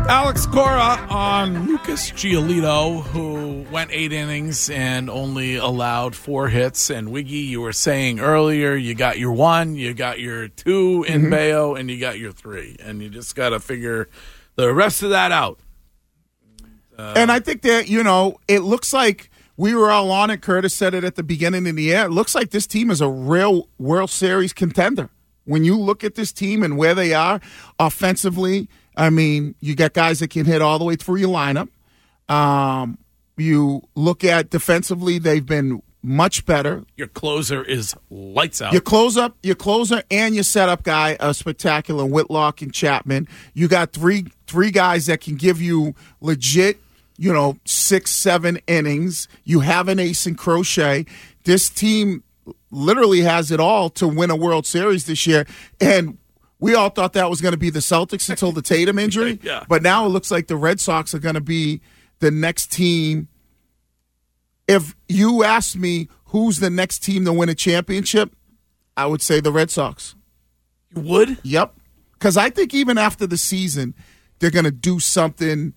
Alex Cora on Lucas Giolito, who went 8 innings and only allowed 4 hits. And Wiggy, you were saying earlier, you got your 1, you got your 2 in Bayo, and you got your 3. And you just got to figure the rest of that out. And I think that, it looks like we were all on it. Curtis said it at the beginning of the year. It looks like this team is a real World Series contender. When you look at this team and where they are offensively, I mean, you got guys that can hit all the way through your lineup. You look at defensively, they've been much better. Your closer is lights out. Your closer and your setup guy are spectacular, Whitlock and Chapman. You got three guys that can give you legit, 6-7 innings. You have an ace in Crochet. This team literally has it all to win a World Series this year. And we all thought that was going to be the Celtics until the Tatum injury. Yeah. But now it looks like the Red Sox are going to be the next team. If you ask me who's the next team to win a championship, I would say the Red Sox. You would? Yep. Because I think even after the season, they're going to do something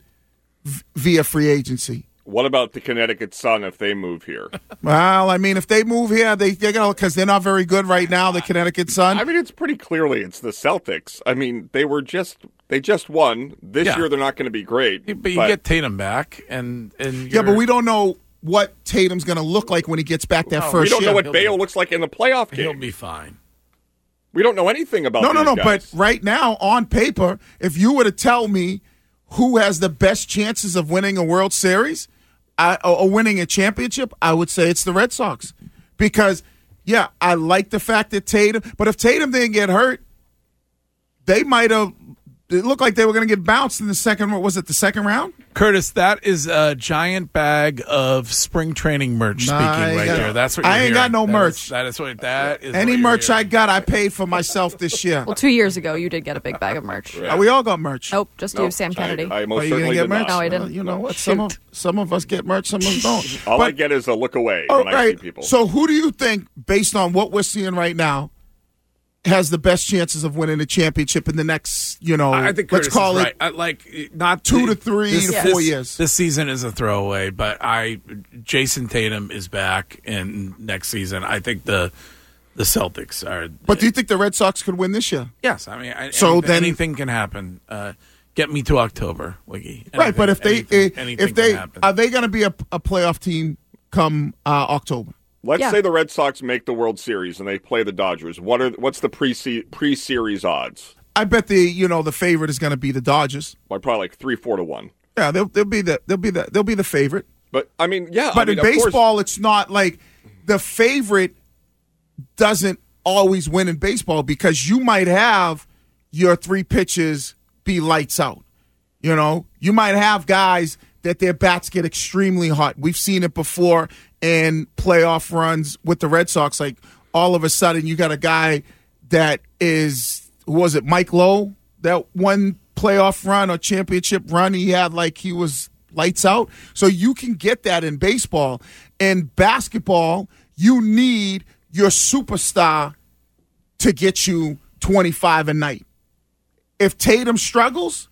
via free agency. What about the Connecticut Sun if they move here? Well, I mean, if they move here, they're going to, because they're not very good right now, the Connecticut Sun. I mean, it's pretty clearly it's the Celtics. I mean, they just won. This year they're not going to be great. But you get Tatum back. and but we don't know what Tatum's going to look like when he gets back that first year. We don't know what Bayo looks like in the playoff game. He'll be fine. We don't know anything about these guys. But right now, on paper, if you were to tell me who has the best chances of winning a World Series or winning a championship, I would say it's the Red Sox. Because, I like the fact that Tatum, but if Tatum didn't get hurt, they might have, it looked like they were going to get bounced in the second round? Curtis, that is a giant bag of spring training merch right there. That's what you're I ain't got no merch. That is Any merch I got, I paid for myself this year. Well, 2 years ago, you did get a big bag of merch. Yeah. We all got merch. Nope, just you, Sam Kennedy. I most you certainly get did merch? not. No, I didn't. You know what? Some of us get merch, some of us don't. All I get is a look away when I see people. So who do you think, based on what we're seeing right now, has the best chances of winning a championship in the next, I think let's Curtis call is it right. Like not 2 to 3 to 4 years. This season is a throwaway, but Jason Tatum is back in next season. I think the Celtics are. But do you think the Red Sox could win this year? Yes, I mean, anything can happen. Get me to October, Wiggy. Right, but if they can happen. are they going to be a playoff team come October? Let's say the Red Sox make the World Series and they play the Dodgers. What's the pre-series odds? I bet the favorite is going to be the Dodgers. Well, probably like 3-4 to 1. Yeah, they'll be the favorite. But I mean, But in baseball, it's not like the favorite doesn't always win in baseball because you might have your 3 pitches be lights out. You might have guys that their bats get extremely hot. We've seen it before in playoff runs with the Red Sox. Like all of a sudden you got a guy that is, was it Mike Lowe, that one playoff run or championship run he had, like he was lights out. So you can get that in baseball. In basketball, you need your superstar to get you 25 a night. If Tatum struggles,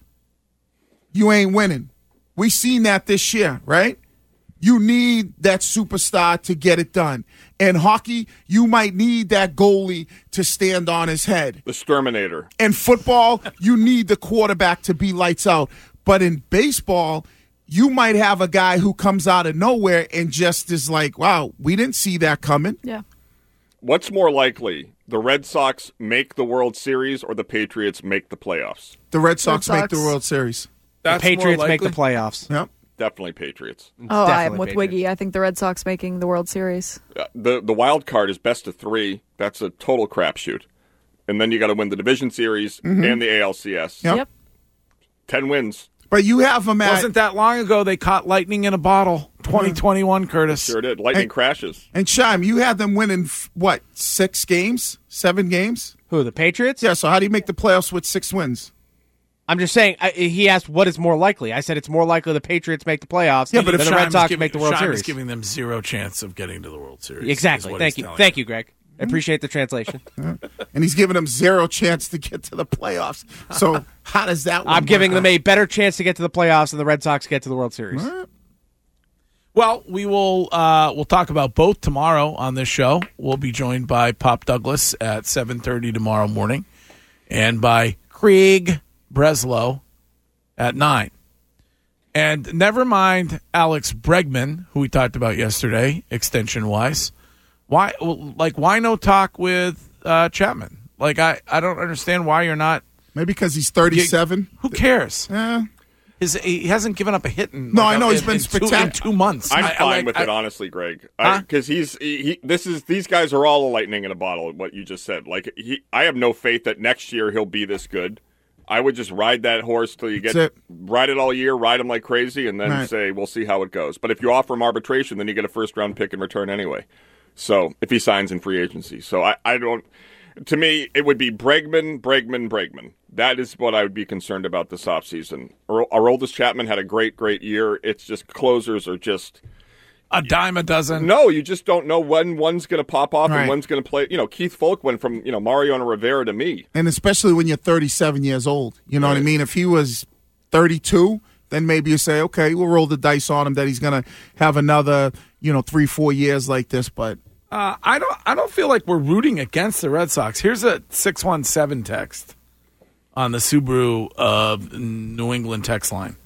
you ain't winning. We seen that this year, right? You need that superstar to get it done. In hockey, you might need that goalie to stand on his head. The Sturminator. In football, you need the quarterback to be lights out. But in baseball, you might have a guy who comes out of nowhere and just is like, wow, we didn't see that coming. Yeah. What's more likely, the Red Sox make the World Series or the Patriots make the playoffs? The Red Sox make the World Series. The Patriots make the playoffs. Yep. Definitely Patriots. I'm with Wiggy. I think the Red Sox making the World Series. The wild card is best of 3. That's a total crapshoot. And then you got to win the division series and the ALCS. Yep. 10 wins. But you have them at... Wasn't that long ago they caught lightning in a bottle? 2021, Curtis. Sure did. Lightning crashes. And Shime, you had them winning, 6 games? 7 games? Who, the Patriots? Yeah, so how do you make the playoffs with 6 wins? I'm just saying, he asked what is more likely. I said it's more likely the Patriots make the playoffs than the Red Sox make the World Series. Giving them 0 chance of getting to the World Series. Exactly. Thank you. Thank you, Greg. I appreciate the translation. And he's giving them zero chance to get to the playoffs. So how does that work? I'm giving them a better chance to get to the playoffs than the Red Sox get to the World Series. Well, we will we'll talk about both tomorrow on this show. We'll be joined by Pop Douglas at 7:30 tomorrow morning and by Craig Breslow at 9. And never mind Alex Bregman, who we talked about yesterday, extension-wise. Why no talk with Chapman? Like, I don't understand why you're not. Maybe because he's 37. Who cares? Yeah. He hasn't given up a hit in. No, I know he's been spectacular in 2 months. I'm fine with it, honestly, Greg, because these guys are all a lightning in a bottle. What you just said, I have no faith that next year he'll be this good. I would just ride that horse till you ride it all year, ride him like crazy, and then say we'll see how it goes. But if you offer him arbitration, then you get a first round pick in return anyway. So if he signs in free agency, so I don't. To me, it would be Bregman. That is what I would be concerned about this offseason. Our oldest Chapman had a great year. It's just closers are just a dime a dozen. No, you just don't know when one's going to pop off and one's going to play. Keith Folk went from Mariano Rivera to me, and especially when you're 37 years old. You know what I mean? If he was 32, then maybe you say, okay, we'll roll the dice on him that he's going to have another 3-4 years like this, but. I don't feel like we're rooting against the Red Sox. Here's a 617 text on the Subaru New England text line,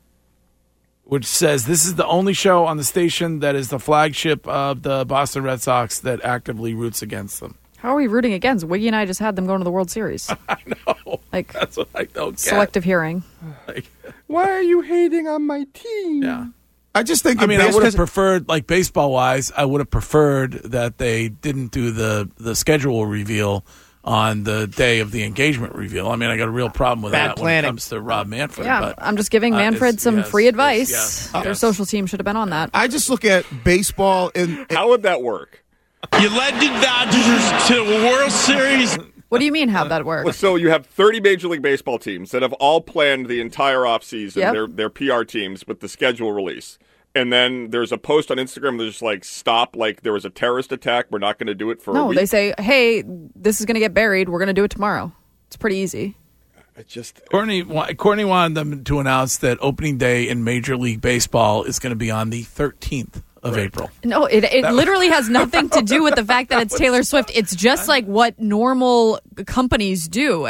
which says, this is the only show on the station that is the flagship of the Boston Red Sox that actively roots against them. How are we rooting against? Wiggy and I just had them going to the World Series. I know. That's what I don't get. Selective hearing. Why are you hating on my team? Yeah. I just think. I would have preferred, baseball wise, I would have preferred that they didn't do the schedule reveal on the day of the engagement reveal. I got a real problem with that when it comes to Rob Manfred. Yeah, but, I'm just giving Manfred some free advice. Yes. Their social team should have been on that. I just look at baseball and how would that work? You led the Dodgers to the World Series. What do you mean, how'd that work? So you have 30 Major League Baseball teams that have all planned the entire offseason, their PR teams, with the schedule release. And then there's a post on Instagram that's just stop, there was a terrorist attack. We're not going to do it for a week. No, they say, hey, this is going to get buried. We're going to do it tomorrow. It's pretty easy. Courtney wanted them to announce that opening day in Major League Baseball is going to be on the 13th of April. No, it literally has nothing to do with the fact that it's Taylor Swift. It's just what normal companies do.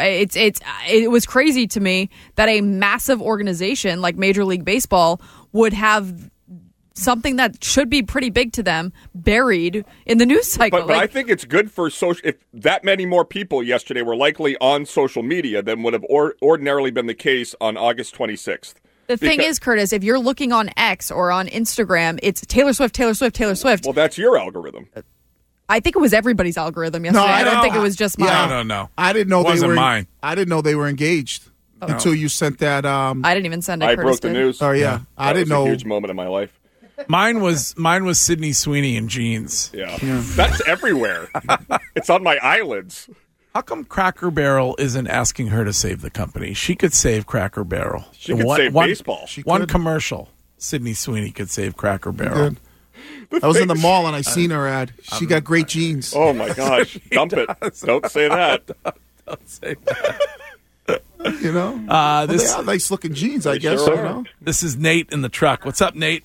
It was crazy to me that a massive organization like Major League Baseball would have something that should be pretty big to them buried in the news cycle. But I think it's good for social. If that many more people yesterday were likely on social media than would have ordinarily been the case on August 26th. The thing is, Curtis, if you're looking on X or on Instagram, it's Taylor Swift, Taylor Swift, Taylor Swift. Well, that's your algorithm. I think it was everybody's algorithm yesterday. No, I don't think it was just mine. No. I didn't know they were mine. I didn't know they were engaged until you sent that. I didn't even send it. I Curtis broke the did. news. Oh yeah, I didn't know. A huge moment in my life. Mine was Sydney Sweeney in jeans. Yeah. That's everywhere. It's on my eyelids. How come Cracker Barrel isn't asking her to save the company? She could save Cracker Barrel. She could save baseball. One commercial. Sydney Sweeney could save Cracker Barrel. I was in the mall and I seen her ad. She got great jeans. Oh my gosh! Dump it! Don't say that. Don't say that. They are nice looking jeans, I guess. Sure This is Nate in the truck. What's up, Nate?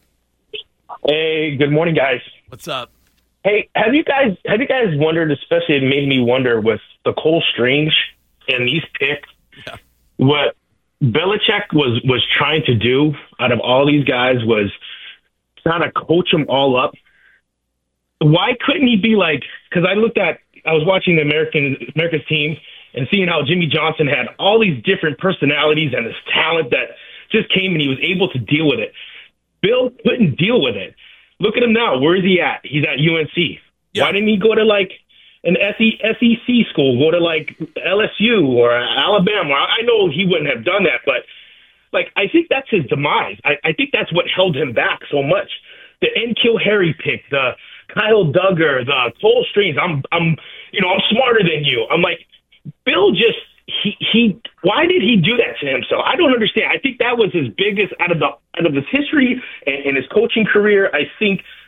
Hey, good morning, guys. What's up? Hey, have you guys wondered, especially it made me wonder with the Cole Strange and these picks, what Belichick was trying to do out of all these guys was trying to coach them all up. Why couldn't he be because I was watching the America's team and seeing how Jimmy Johnson had all these different personalities and this talent that just came and he was able to deal with it. Bill couldn't deal with it. Look at him now. Where is he at? He's at UNC. Yeah. Why didn't he go to an SEC school, go to LSU or Alabama? I know he wouldn't have done that, but I think that's his demise. I think that's what held him back so much. The N'Keal Harry pick, the Kyle Duggar, the Cole Strange. I'm smarter than you. I'm Bill just he. Why did he do that to himself? I don't understand. I think that was his biggest out of his history and his coaching career. I think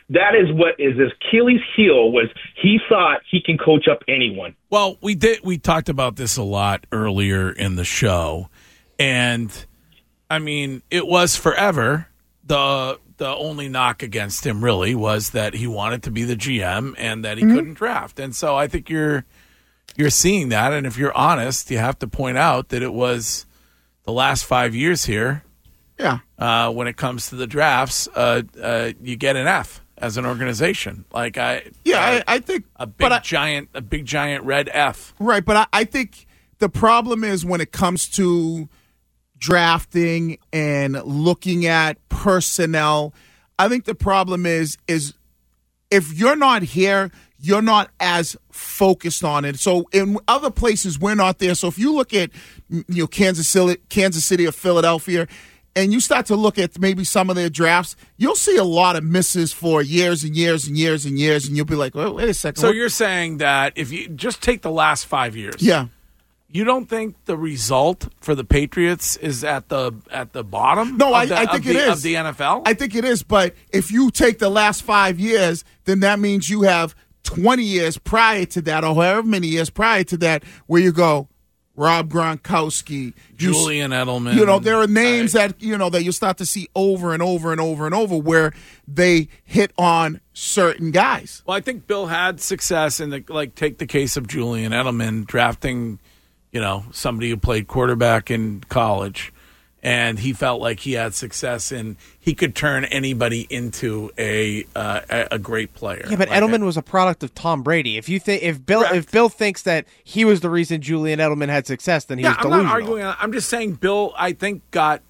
that is what is his Achilles heel, was he thought he can coach up anyone. Well, we talked about this a lot earlier in the show, and I mean, it was forever the only knock against him really was that he wanted to be the GM and that he couldn't draft. And so I think you're seeing that, and if you're honest, you have to point out that it was the last 5 years here. Yeah. When it comes to the drafts, you get an F as an organization. Like I think a big giant red F. Right, but I think the problem is when it comes to drafting and looking at personnel. I think the problem is if you're not here, you're not as focused on it. So in other places, we're not there. So if you look at Kansas City or Philadelphia, and you start to look at maybe some of their drafts, you'll see a lot of misses for years and years and years and years, and you'll be like, wait a second. So you're saying that if you just take the last 5 years, you don't think the result for the Patriots is at the bottom? No, I think it is of the NFL. I think it is, but if you take the last 5 years, then that means you have 20 years prior to that, or however many years prior to that, where you go, Rob Gronkowski, Julian Edelman. There are names that you'll start to see over and over and over and over where they hit on certain guys. Well, I think Bill had success in take the case of Julian Edelman drafting, somebody who played quarterback in college, and he felt like he had success and he could turn anybody into a great player. Yeah, but Edelman was a product of Tom Brady. If Bill thinks that he was the reason Julian Edelman had success, then he was delusional. I'm not arguing. I'm just saying Bill, I think, got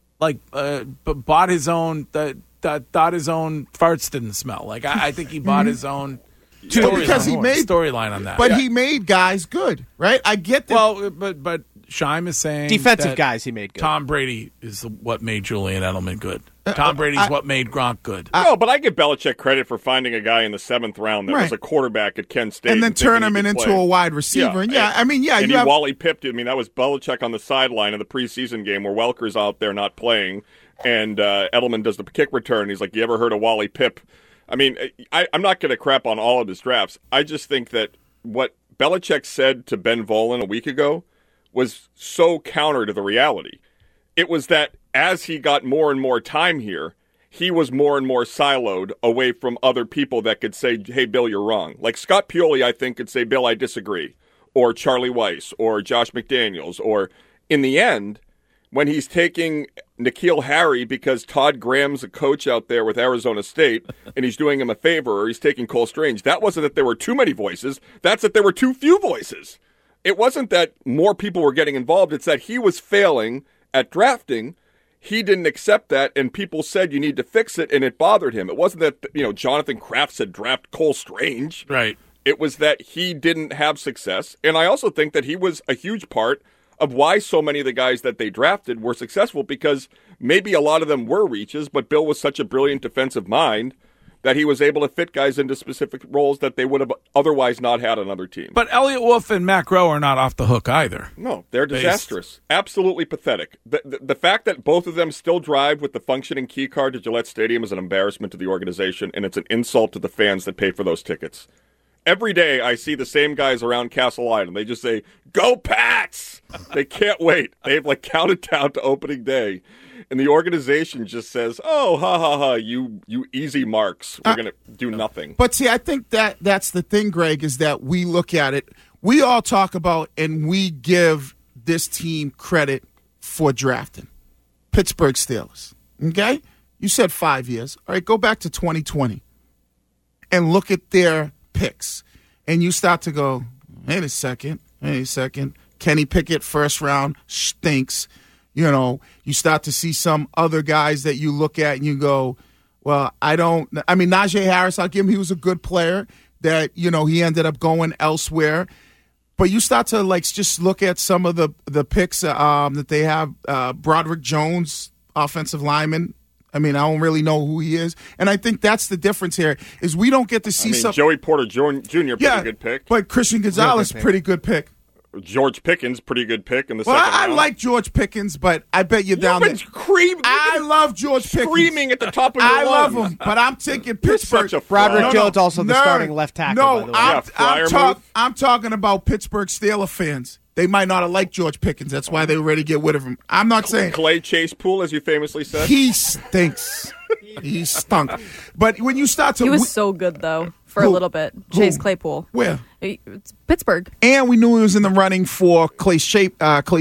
bought his own. Thought his own farts didn't smell. I think he bought his own. Storyline on that. But he made guys good, right? I get that. Well, but Scheim is saying defensive guys he made good. Tom Brady is what made Julian Edelman good. Tom Brady's what made Gronk good. No, but I give Belichick credit for finding a guy in the 7th round that was a quarterback at Kent State. And then turn him into a wide receiver. And he Wally pipped. I mean, that was Belichick on the sideline of the preseason game where Welker's out there not playing, and Edelman does the kick return. He's like, you ever heard of Wally Pipp? I mean, I'm not going to crap on all of his drafts. I just think that what Belichick said to Ben Volin a week ago was so counter to the reality. It was that as he got more and more time here, he was more and more siloed away from other people that could say, hey, Bill, you're wrong. Like Scott Pioli, I think, could say, Bill, I disagree. Or Charlie Weiss, or Josh McDaniels. Or in the end, when he's taking N'Keal Harry because Todd Graham's a coach out there with Arizona State and he's doing him a favor, or he's taking Cole Strange, that wasn't that there were too many voices. That's that there were too few voices. It wasn't that more people were getting involved. It's that he was failing at drafting. He didn't accept that, and people said you need to fix it, and it bothered him. It wasn't that Jonathan Kraft said draft Cole Strange. Right. It was that he didn't have success, and I also think that he was a huge part of why so many of the guys that they drafted were successful, because maybe a lot of them were reaches, but Bill was such a brilliant defensive mind that he was able to fit guys into specific roles that they would have otherwise not had on other teams. But Elliott Wolf and Matt Groh are not off the hook either. No, they're disastrous. Absolutely pathetic. The fact that both of them still drive with the functioning key card to Gillette Stadium is an embarrassment to the organization, and it's an insult to the fans that pay for those tickets. Every day I see the same guys around Castle Island. They just say, go Pats! They can't wait. They've counted down to opening day. And the organization just says, oh, ha, ha, ha, you easy marks. We're going to do nothing. But see, I think that's the thing, Greg, is that we look at it. We all talk about and we give this team credit for drafting. Pittsburgh Steelers, okay? You said 5 years. All right, go back to 2020 and look at their picks. And you start to go, wait a second. Kenny Pickett, first round, stinks. You start to see some other guys that you look at and you go, well, Najee Harris, I'll give him, he was a good player that, he ended up going elsewhere. But you start to just look at some of the picks that they have. Broderick Jones, offensive lineman. I don't really know who he is. And I think that's the difference here is we don't get to see some. Joey Porter Jr., pretty good pick. But Christian Gonzalez, pretty good pick. George Pickens, pretty good pick in the Well, second I round. like George Pickens, but I bet you're down there. I love George Pickens. Screaming at the top of your I love lungs. him, but I'm taking Pittsburgh. Such a fraud. Broderick No, Jones also the nerd. starting left tackle, No, by the way. I'm talking about Pittsburgh Steelers fans. They might not have liked George Pickens. That's why they were ready to get rid of him. I'm not saying Clay Chase Poole, as you famously said. he stinks. He stunk. But when you start to He was so good though for a Who? little bit. Chase Who? Claypool. where? It's Pittsburgh. And we knew he was in the running for Clay Chase.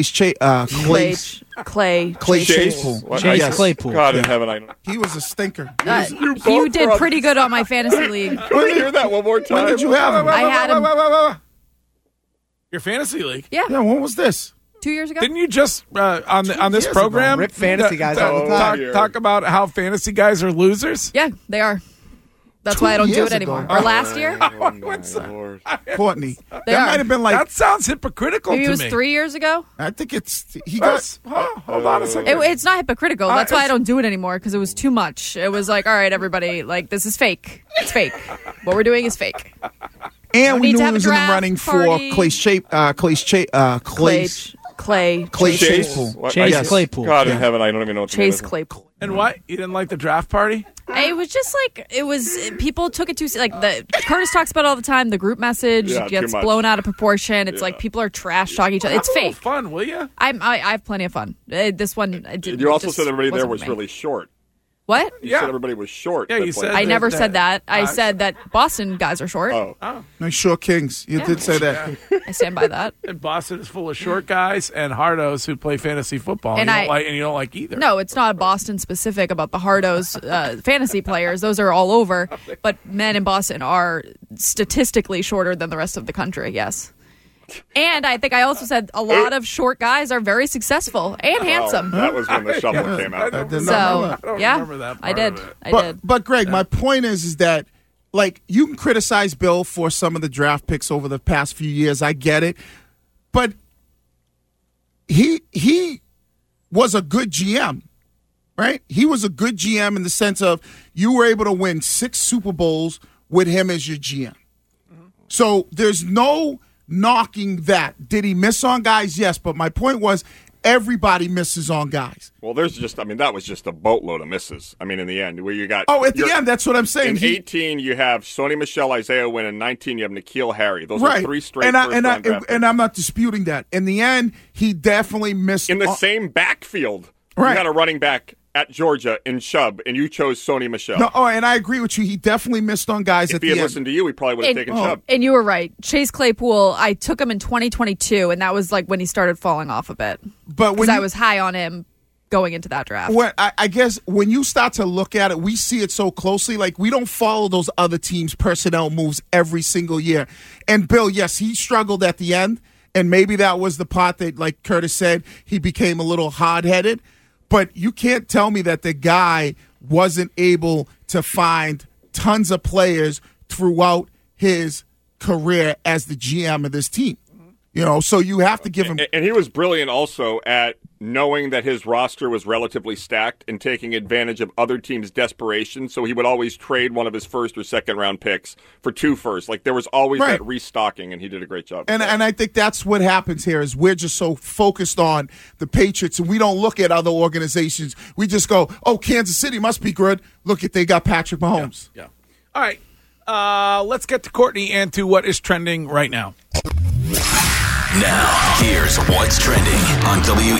Claypool. What? Chase Yes. Claypool. God in heaven, I know. He was a stinker. You both did were- pretty good on my fantasy league. Can we hear that one more time? When did you have him? I had him. Your fantasy league. Yeah, Yeah, when was this? 2 years ago. Didn't you just on this years program ago. Rip fantasy guys all the time. talk about how fantasy guys are losers? Yeah, they are. That's 2 why I don't do years it anymore. ago. Or last year. Oh, my Lord. Courtney. They that are. might have been like, That sounds hypocritical Maybe to it was me. 3 years ago. I think he got. Hold on a second. It's not hypocritical. That's why I it's- don't do it anymore because it was too much. It was like, all right, everybody, like this is fake. It's fake. What we're doing is fake. And we need knew to he have a was in the draft running party. for Clay Chase Claypool. What? Chase Yes. Claypool. God in heaven, I don't even know what the name is. Claypool. And what? You didn't like the draft party? It was just like people took it too like the Curtis talks about it all the time. The group message Yeah, gets too much. blown out of proportion. It's like people are trash talking each other. It's Have a little fake. fun, will you? I have plenty of fun. This one, I didn't. You also just said everybody there wasn't was me. really short. What? You Yeah. said everybody was short. Yeah, that you played. said I never that- said that. I said that Boston guys are short. Oh. Nice short kings. You did say that. I stand by that. And Boston is full of short guys and hardos who play fantasy football. And you don't like either. No, it's not Boston specific about the hardos fantasy players. Those are all over. But men in Boston are statistically shorter than the rest of the country. Yes. And I think I also said a lot of short guys are very successful and handsome. That was when the shovel came out. I did So not know that. I don't yeah, remember that I part did. of it. I did. But Greg, my point is that like you can criticize Bill for some of the draft picks over the past few years. I get it, but he was a good GM, right? He was a good GM in the sense of you were able to win 6 Super Bowls with him as your GM. So there's no knocking that. Did he miss on guys? Yes, but my point was everybody misses on guys. Well, that was just a boatload of misses. I mean, in the end, where you got. Oh, at the end, that's what I'm saying. In 18, you have Sony Michel, Isaiah Wynn. In 19, you have N'Keal Harry. Those are 3 straight first-round draft picks. and I'm not disputing that. In the end, he definitely missed. In the same backfield, Right. you had a running back at Georgia in Chubb, and you chose Sony Michel. No, and I agree with you. He definitely missed on guys if at he the had end. listened to you, he probably would have taken Chubb. And you were right. Chase Claypool, I took him in 2022, and that was like when he started falling off a bit. But when Because I you- was high on him going into that draft. When, I guess when you start to look at it, we see it so closely. Like, we don't follow those other teams' personnel moves every single year. And Bill, yes, he struggled at the end, and maybe that was the part that, like Curtis said, he became a little hard-headed. But you can't tell me that the guy wasn't able to find tons of players throughout his career as the GM of this team. You know, so you have to give him. And he was brilliant also at knowing that his roster was relatively stacked and taking advantage of other teams' desperation. So he would always trade one of his first or second round picks for 2 firsts. Like there was always Right. that restocking, and he did a great job. And I think that's what happens here is we're just so focused on the Patriots and we don't look at other organizations. We just go, oh, Kansas City must be good. Look at they got Patrick Mahomes. Yeah. All right. Let's get to Courtney and to what is trending right now. Now, here's what's trending on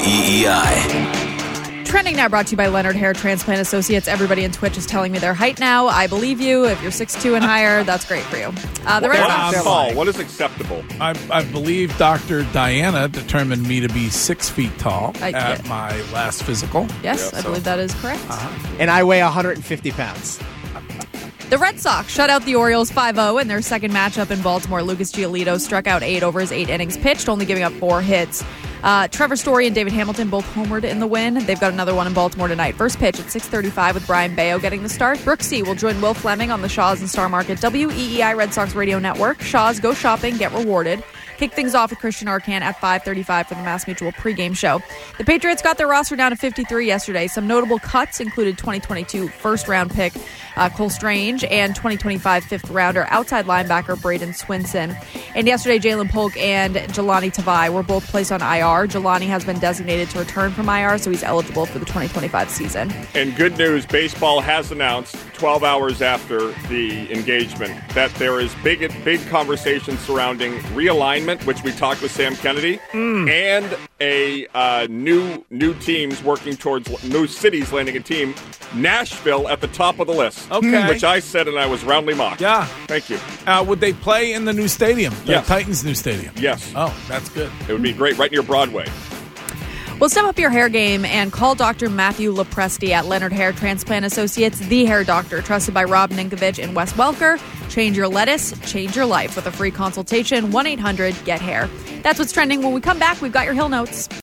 WEEI. Trending now brought to you by Leonard Hair Transplant Associates. Everybody on Twitch is telling me their height now. I believe you. If you're 6'2" and higher, that's great for you. The Red What Sox. is tall? What is acceptable? I believe Dr. Diana determined me to be 6 feet tall I at did. my last physical. Yes, I believe that is correct. And I weigh 150 pounds. The Red Sox shut out the Orioles 5-0 in their second matchup in Baltimore. Lucas Giolito struck out 8 over his 8 innings pitched, only giving up 4 hits. Trevor Story and David Hamilton both homered in the win. They've got another one in Baltimore tonight. First pitch at 6:35 with Brian Bayo getting the start. Brooksy will join Will Fleming on the Shaw's and Star Market WEEI Red Sox Radio Network. Shaw's Go Shopping, Get Rewarded. Kick things off with Christian Arcand at 5:35 for the MassMutual pregame show. The Patriots got their roster down to 53 yesterday. Some notable cuts included 2022 first-round pick Cole Strange, and 2025 fifth-rounder outside linebacker Braden Swinson. And yesterday, Jalen Polk and Jelani Tavai were both placed on IR. Jelani has been designated to return from IR, so he's eligible for the 2025 season. And good news, baseball has announced 12 hours after the engagement that there is big conversation surrounding realignment, which we talked with Sam Kennedy, and a new teams working towards new cities landing a team. Nashville at the top of the list. Okay. Which I said and I was roundly mocked. Yeah. Thank you. Would they play in the new stadium? The Yes. Titans' new stadium? Yes. Oh, that's good. It would be great right near Broadway. Well, step up your hair game and call Dr. Matthew Lepresti at Leonard Hair Transplant Associates, the hair doctor, trusted by Rob Ninkovich and Wes Welker. Change your lettuce, change your life with a free consultation, 1-800-GET-HAIR. That's what's trending. When we come back, we've got your Hill Notes.